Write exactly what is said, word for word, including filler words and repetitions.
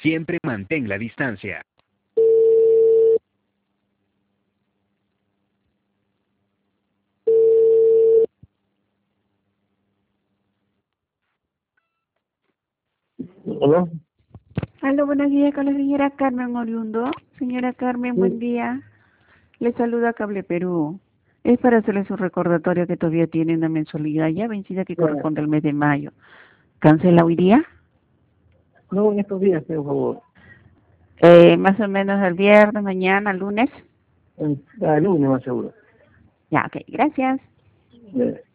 Siempre mantén la distancia. ¿Hola? Aló, buenos días con la señora Carmen Oriundo. Señora Carmen, buen Sí. día. Le saluda Cable Perú. Es para hacerle su recordatorio que todavía tiene una mensualidad ya vencida que Ya. corresponde al mes de mayo. ¿Cancela hoy día? No, en estos días, por favor. Eh, más o menos el viernes, mañana, lunes. El, el lunes, más seguro. Ya, ok, gracias. Ya.